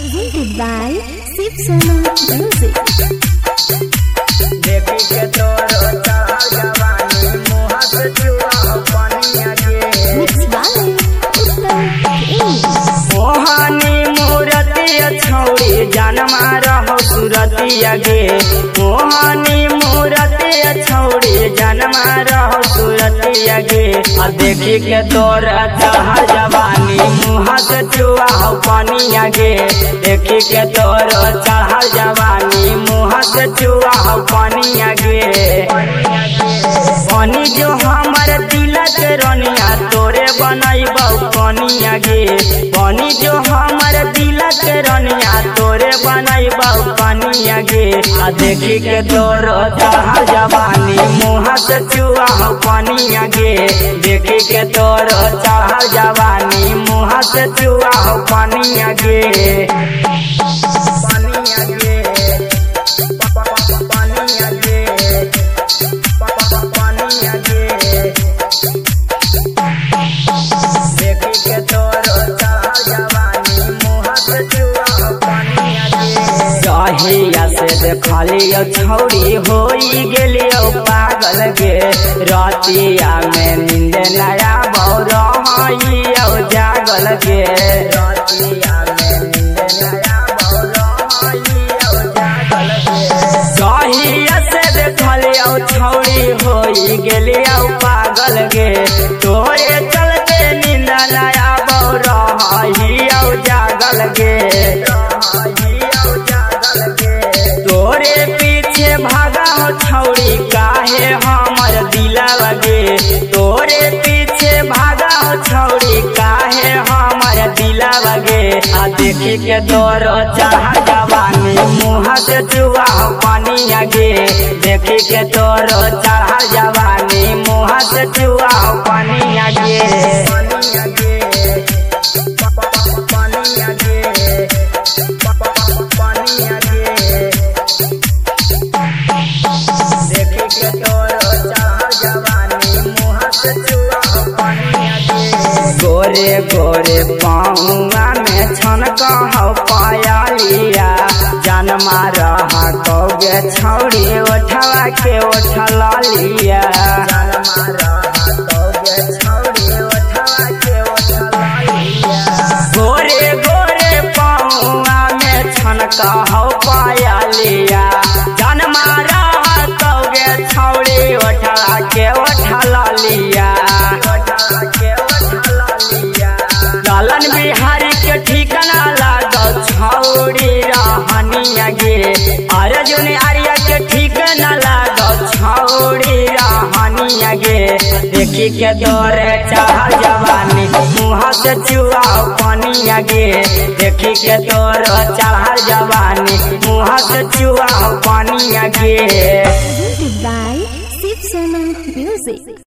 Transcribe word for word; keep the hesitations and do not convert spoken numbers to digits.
Presented by Shiv Sona Music. देखी के तोर चढ़ा जवानी मुँह से चुआ पानिया गे Mixed by Uttam मोहानी मूरतिया छौड़ी जनमा रहो सुरतिया गे मोहानी मूरतिया छौड़ी जनमा रहो सुरतिया गे आ देखी के तोर चढ़ा जवानी मुँह से चुआ पानिया गे देखी के तोर चढ़ा जवानी मुँह से चुआ पानिया गे पानी जो हमर दिल के रनिया तोरे बनैबौ पानिया गे पानी जो हमर दिल के रनिया तोरे बनैबौ पानिया गे आ देखी के तोर चढ़ा जवानी मुँह से चुआ पानिया गे देखी के तोर चढ़ा जवानी मुँह से चुआ पानिया गे पानिया गे पानिया गे पानिया गे देखी के तोर चढ़ा जवानी मुँह से चुआ पानिया गे जहिया से देखलियो छौड़ी होई गेलियो पागल गे रातिया में नींद नया बौरा हइयो जागल गे रातिया में नींद नया बौरा हइयो जागल गे जहिया से देखलियो छौड़ी होई गेलियो पागल गे तोरे चलते नींद नया बौरा हइयो जागल गे तोरे पीछे भागा हो छौड़ी काहे हमर दिलवा गे तोरे पीछे भागा हो छौड़ी काहे हमर दिलवा गे आ देखी के तोर चढ़ा जवानी मुँह से चुआ पानिया गे देखी के तोर चढ़ा जवानी मुँह से चुआ पानिया गे पानिया गे पानिया गे पानिया गे देखी के तोर चढ़ा जवानी मुँह से चुआ पानिया गे गोरे गोरे पाँवा में छनक हो पायलिया जनमा रहा कौगे छौड़ी ओठवा के ओठला लिया जनमा रहा कौगे छौड़ी ओठवा के ओठला लिया गोरे गोरे पाँवा में छनक हो पायलिया जनमा रहा कौगे छौड़ी ओठला के ओठला लिया ओठला के ओठला लिया लालन बिहारी के ठिकाना लागो छौड़ी रहनिया गे अर्जुन आर्या के ठिकाना लागो छौड़ी रहनिया गे देखी के तोरे चढ़ा जवानी मुँह से चुआ पानिया गे देखी के तोर चढ़ा जवानी मुँह से चुआ पानिया गे Presented by Shiv Sona Music.